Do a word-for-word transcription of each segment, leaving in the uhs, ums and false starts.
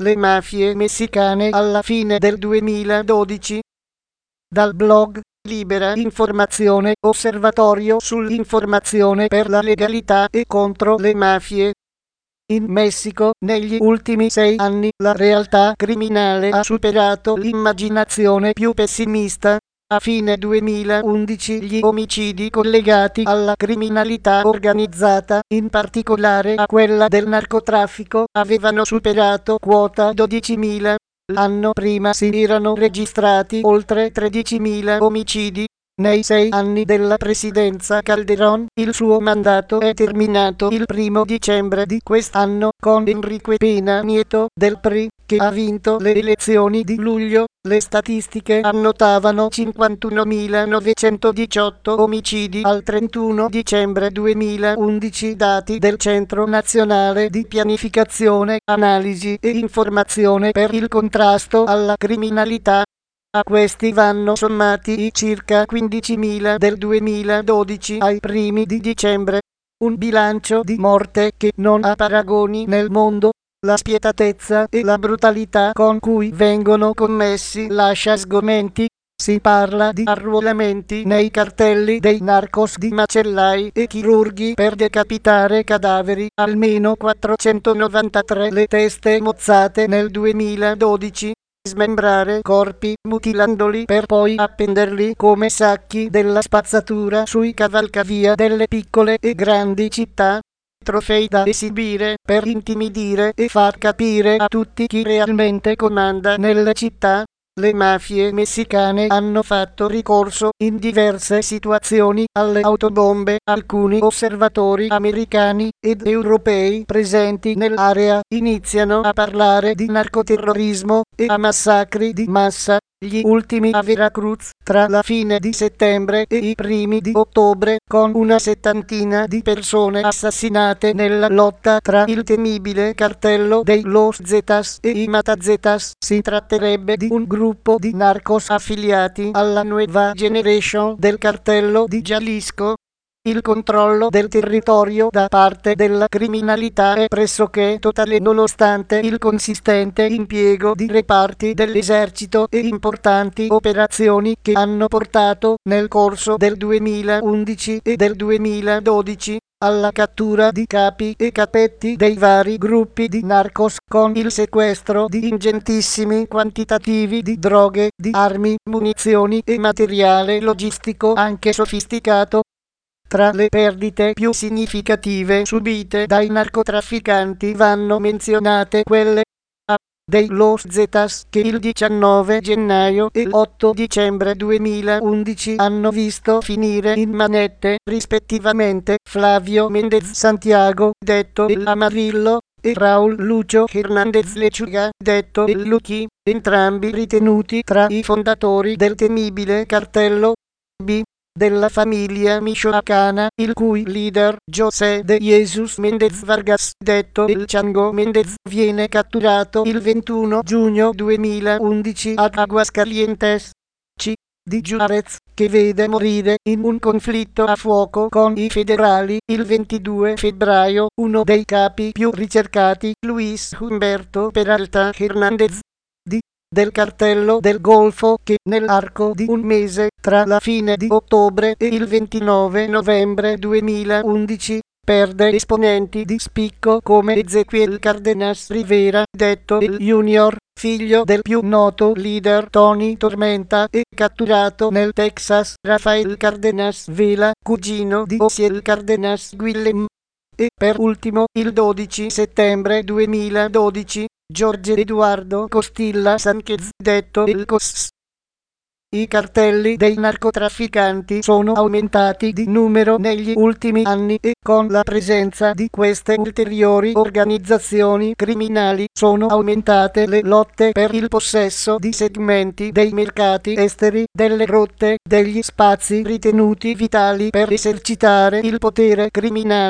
Le mafie messicane alla fine del duemiladodici. Dal blog Libera Informazione, osservatorio sull'informazione per la legalità e contro le mafie. In Messico, negli ultimi sei anni, la realtà criminale ha superato l'immaginazione più pessimista. A fine duemilaundici gli omicidi collegati alla criminalità organizzata, in particolare a quella del narcotraffico, avevano superato quota dodicimila. L'anno prima si erano registrati oltre tredicimila omicidi. Nei sei anni della presidenza Calderón, il suo mandato è terminato il primo dicembre di quest'anno, con Enrique Peña Nieto, del P R I, che ha vinto le elezioni di luglio. Le statistiche annotavano cinquantunomilanovecentodiciotto omicidi al trentuno dicembre duemilaundici, dati del Centro Nazionale di Pianificazione, Analisi e Informazione per il contrasto alla criminalità. A questi vanno sommati i circa quindicimila del duemiladodici ai primi di dicembre. Un bilancio di morte che non ha paragoni nel mondo. La spietatezza e la brutalità con cui vengono commessi lascia sgomenti. Si parla di arruolamenti nei cartelli dei narcos, di macellai e chirurghi per decapitare cadaveri, almeno quattrocentonovantatré le teste mozzate nel duemiladodici. Smembrare corpi mutilandoli per poi appenderli come sacchi della spazzatura sui cavalcavia delle piccole e grandi città. Trofei da esibire per intimidire e far capire a tutti chi realmente comanda nelle città. Le mafie messicane hanno fatto ricorso in diverse situazioni alle autobombe. Alcuni osservatori americani ed europei presenti nell'area iniziano a parlare di narcoterrorismo e a massacri di massa. Gli ultimi a Veracruz, tra la fine di settembre e i primi di ottobre, con una settantina di persone assassinate nella lotta tra il temibile cartello dei Los Zetas e i Matazetas. Si tratterebbe di un gruppo di narcos affiliati alla Nueva Generation del cartello di Jalisco. Il controllo del territorio da parte della criminalità è pressoché totale, nonostante il consistente impiego di reparti dell'esercito e importanti operazioni che hanno portato, nel corso del duemilaundici e del duemiladodici, alla cattura di capi e capetti dei vari gruppi di narcos, con il sequestro di ingentissimi quantitativi di droghe, di armi, munizioni e materiale logistico anche sofisticato. Tra le perdite più significative subite dai narcotrafficanti vanno menzionate quelle a dei Los Zetas, che il diciannove gennaio e l'otto dicembre duemilaundici hanno visto finire in manette, rispettivamente, Flavio Méndez Santiago, detto El Amarillo, e Raúl Lucho Hernández Lechuga, detto El Lucky, entrambi ritenuti tra i fondatori del temibile cartello B della famiglia michoacana, il cui leader, José de Jesus Méndez Vargas, detto El Chango Méndez, viene catturato il ventuno giugno duemilaundici ad Aguascalientes. C. di Juarez, che vede morire in un conflitto a fuoco con i federali il ventidue febbraio uno dei capi più ricercati, Luis Humberto Peralta Hernández, D. del cartello del Golfo, che nell'arco di un mese, tra la fine di ottobre e il ventinove novembre duemilaundici, perde esponenti di spicco come Ezequiel Cárdenas Rivera, detto El Junior, figlio del più noto leader Tony Tormenta, e catturato nel Texas Rafael Cárdenas Vela, cugino di Osiel Cárdenas Guillem. E per ultimo, il dodici settembre duemiladodici, Jorge Eduardo Costilla Sánchez, detto El Cos. I cartelli dei narcotrafficanti sono aumentati di numero negli ultimi anni e, con la presenza di queste ulteriori organizzazioni criminali, sono aumentate le lotte per il possesso di segmenti dei mercati esteri, delle rotte, degli spazi ritenuti vitali per esercitare il potere criminale.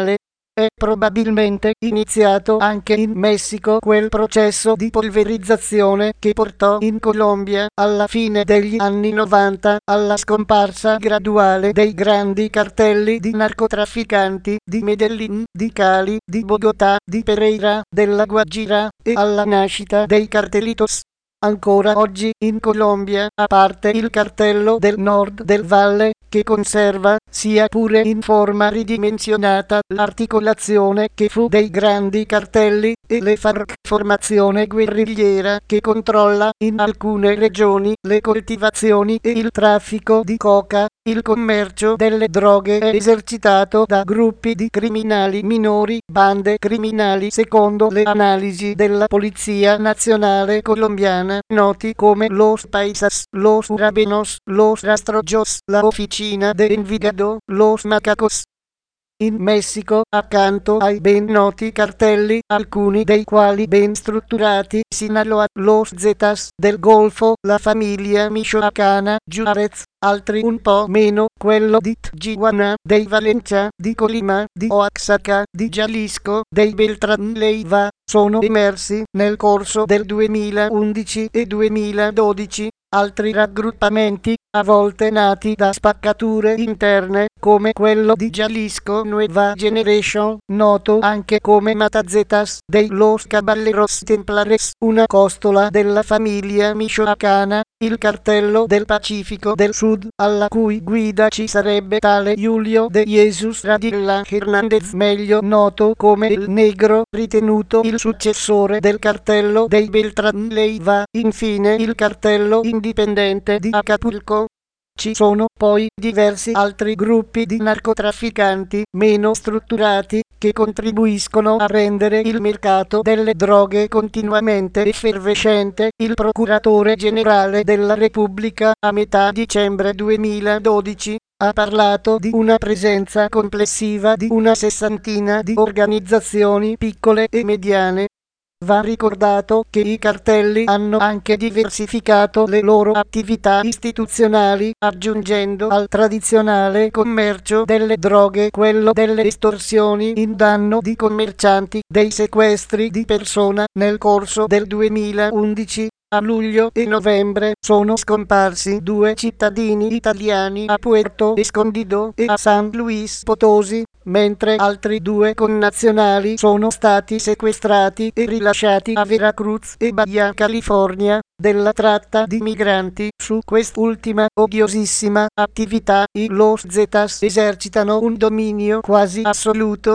È probabilmente iniziato anche in Messico quel processo di polverizzazione che portò in Colombia, alla fine degli anni novanta, alla scomparsa graduale dei grandi cartelli di narcotrafficanti di Medellín, di Cali, di Bogotà, di Pereira, della Guajira, e alla nascita dei cartelitos. Ancora oggi in Colombia, a parte il cartello del nord del Valle, che conserva, sia pure in forma ridimensionata, l'articolazione che fu dei grandi cartelli, e le FARC, formazione guerrigliera che controlla in alcune regioni le coltivazioni e il traffico di coca. Il commercio delle droghe è esercitato da gruppi di criminali minori, bande criminali secondo le analisi della Polizia Nazionale Colombiana, noti come Los Paisas, Los Urabenos, Los Rastrojos, la Oficina de Envigado, Los Macacos. In Messico, accanto ai ben noti cartelli, alcuni dei quali ben strutturati, Sinaloa, Los Zetas del Golfo, la famiglia Michoacana, Juarez, altri un po' meno, quello di Tijuana, dei Valencia, di Colima, di Oaxaca, di Jalisco, dei Beltrán Leiva, sono emersi nel corso del duemilaundici e duemiladodici. Altri raggruppamenti, a volte nati da spaccature interne, come quello di Jalisco Nueva Generation, noto anche come Matazetas dei Los Caballeros Templares, una costola della famiglia michoacana, il cartello del Pacifico del Sud, alla cui guida ci sarebbe tale Julio de Jesus Radilla Hernández, meglio noto come il Negro, ritenuto il successore del cartello dei Beltrán Leiva, infine il cartello indipendente di Acapulco. Ci sono poi diversi altri gruppi di narcotrafficanti meno strutturati che contribuiscono a rendere il mercato delle droghe continuamente effervescente. Il procuratore generale della Repubblica, a metà dicembre duemiladodici, ha parlato di una presenza complessiva di una sessantina di organizzazioni piccole e mediane. Va ricordato che i cartelli hanno anche diversificato le loro attività istituzionali, aggiungendo al tradizionale commercio delle droghe quello delle estorsioni in danno di commercianti, dei sequestri di persona. Nel corso del duemilaundici, a luglio e novembre, sono scomparsi due cittadini italiani a Puerto Escondido e a San Luis Potosi, mentre altri due connazionali sono stati sequestrati e rilasciati a Veracruz e Baja California. Della tratta di migranti. Su quest'ultima odiosissima attività i Los Zetas esercitano un dominio quasi assoluto.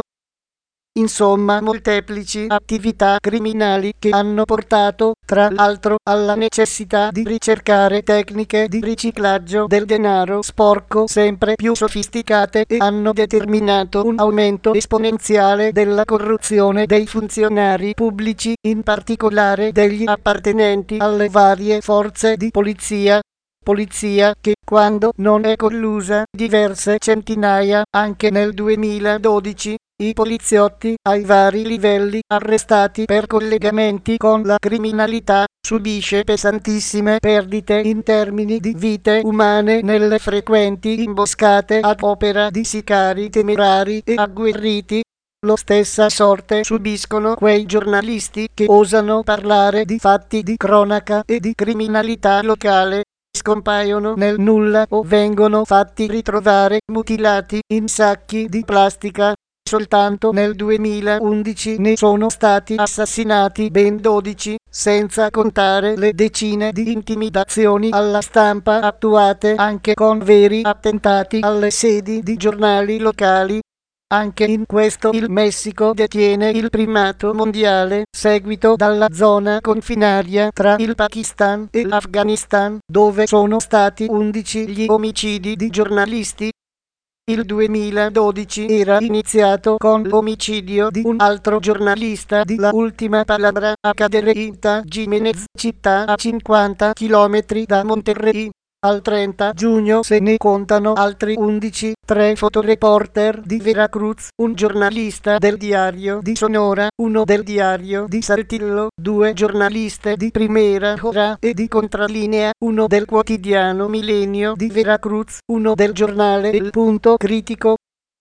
Insomma, molteplici attività criminali che hanno portato, tra l'altro, alla necessità di ricercare tecniche di riciclaggio del denaro sporco sempre più sofisticate e hanno determinato un aumento esponenziale della corruzione dei funzionari pubblici, in particolare degli appartenenti alle varie forze di polizia. Polizia che, quando non è collusa, diverse centinaia, anche nel duemiladodici, i poliziotti ai vari livelli arrestati per collegamenti con la criminalità, subisce pesantissime perdite in termini di vite umane nelle frequenti imboscate ad opera di sicari temerari e agguerriti. Lo stessa sorte subiscono quei giornalisti che osano parlare di fatti di cronaca e di criminalità locale. Scompaiono nel nulla o vengono fatti ritrovare mutilati in sacchi di plastica. Soltanto nel duemilaundici ne sono stati assassinati ben dodici, senza contare le decine di intimidazioni alla stampa attuate anche con veri attentati alle sedi di giornali locali. Anche in questo il Messico detiene il primato mondiale, seguito dalla zona confinaria tra il Pakistan e l'Afghanistan, dove sono stati undici gli omicidi di giornalisti. Il duemiladodici era iniziato con l'omicidio di un altro giornalista di La Última Palabra a Cadereyta Jiménez, città a cinquanta chilometri da Monterrey. Al trenta giugno se ne contano altri undici, tre fotoreporter di Veracruz, un giornalista del Diario di Sonora, uno del Diario di Saltillo, due giornaliste di Primera Hora e di Contralinea, uno del quotidiano Milenio di Veracruz, uno del giornale El Punto Critico.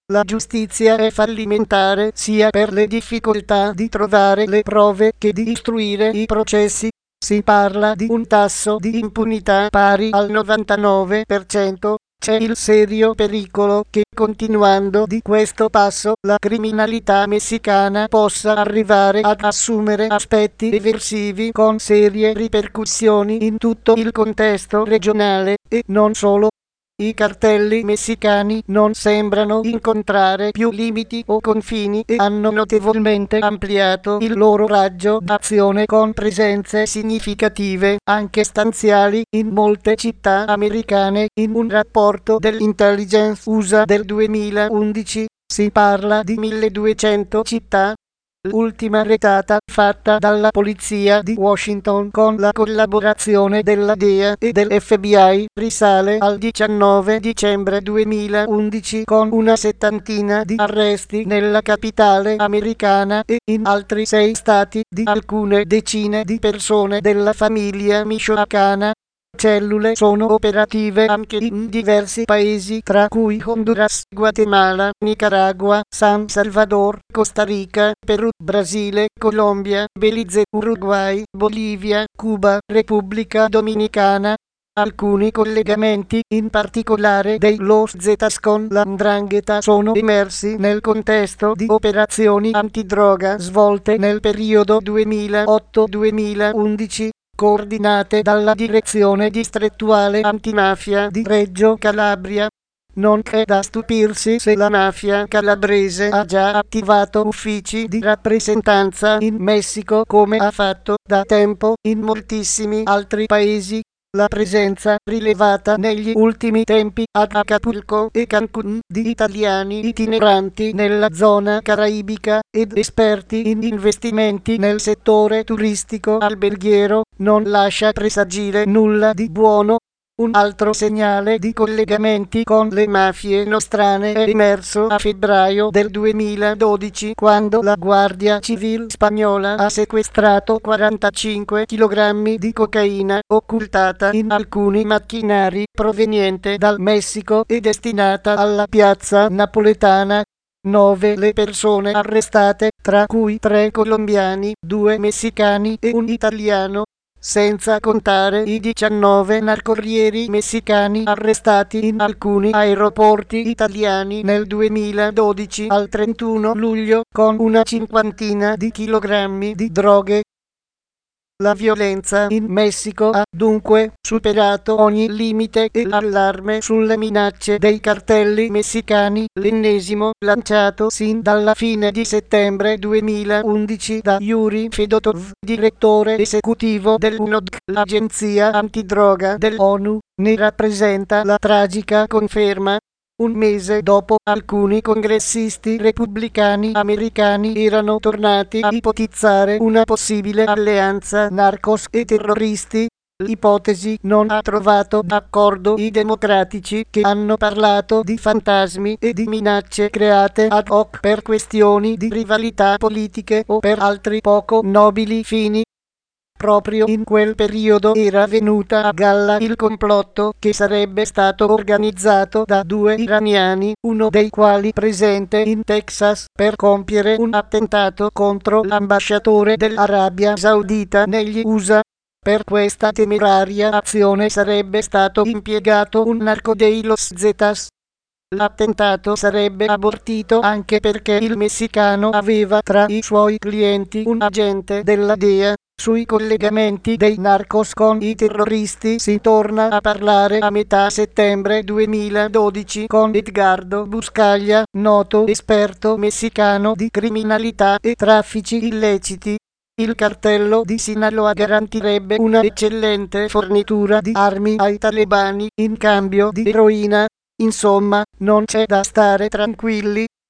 La giustizia è fallimentare sia per le difficoltà di trovare le prove che di istruire i processi. Si parla di un tasso di impunità pari al novantanove per cento. C'è il serio pericolo che, continuando di questo passo, la criminalità messicana possa arrivare ad assumere aspetti eversivi con serie ripercussioni in tutto il contesto regionale, e non solo. I cartelli messicani non sembrano incontrare più limiti o confini e hanno notevolmente ampliato il loro raggio d'azione con presenze significative, anche stanziali, in molte città americane. In un rapporto dell'Intelligence U S A del duemilaundici si parla di milleduecento città. L'ultima retata fatta dalla polizia di Washington con la collaborazione della D E A e del F B I risale al diciannove dicembre duemilaundici con una settantina di arresti nella capitale americana e in altri sei stati di alcune decine di persone della famiglia michoacana. Cellule sono operative anche in diversi paesi, tra cui Honduras, Guatemala, Nicaragua, San Salvador, Costa Rica, Perù, Brasile, Colombia, Belize, Uruguay, Bolivia, Cuba, Repubblica Dominicana. Alcuni collegamenti, in particolare dei Los Zetas con la 'ndrangheta, sono emersi nel contesto di operazioni antidroga svolte nel periodo duemilaotto duemilaundici. Coordinate dalla Direzione Distrettuale Antimafia di Reggio Calabria. Non è da stupirsi se la mafia calabrese ha già attivato uffici di rappresentanza in Messico, come ha fatto da tempo in moltissimi altri paesi. La presenza rilevata negli ultimi tempi ad Acapulco e Cancun di italiani itineranti nella zona caraibica ed esperti in investimenti nel settore turistico alberghiero non lascia presagire nulla di buono. Un altro segnale di collegamenti con le mafie nostrane è emerso a febbraio del duemiladodici, quando la Guardia Civile spagnola ha sequestrato quarantacinque chilogrammi di cocaina occultata in alcuni macchinari proveniente dal Messico e destinata alla piazza napoletana. Nove le persone arrestate, tra cui tre colombiani, due messicani e un italiano, senza contare i diciannove narcocorrieri messicani arrestati in alcuni aeroporti italiani nel duemiladodici al trentuno luglio, con una cinquantina di chilogrammi di droghe. La violenza in Messico ha dunque superato ogni limite e l'allarme sulle minacce dei cartelli messicani, l'ennesimo, lanciato sin dalla fine di settembre duemilaundici da Yuri Fedotov, direttore esecutivo dell'U N O D C, l'agenzia antidroga dell'ONU, ne rappresenta la tragica conferma. Un mese dopo, alcuni congressisti repubblicani americani erano tornati a ipotizzare una possibile alleanza narcos e terroristi. L'ipotesi non ha trovato d'accordo i democratici, che hanno parlato di fantasmi e di minacce create ad hoc per questioni di rivalità politiche o per altri poco nobili fini. Proprio in quel periodo era venuta a galla il complotto che sarebbe stato organizzato da due iraniani, uno dei quali presente in Texas, per compiere un attentato contro l'ambasciatore dell'Arabia Saudita negli U S A. Per questa temeraria azione sarebbe stato impiegato un narco dei Los Zetas. L'attentato sarebbe abortito anche perché il messicano aveva tra i suoi clienti un agente della D E A. Sui collegamenti dei narcos con i terroristi si torna a parlare a metà settembre duemiladodici con Edgardo Buscaglia, noto esperto messicano di criminalità e traffici illeciti. Il cartello di Sinaloa garantirebbe una eccellente fornitura di armi ai talebani in cambio di eroina. Insomma, non c'è da stare tranquilli.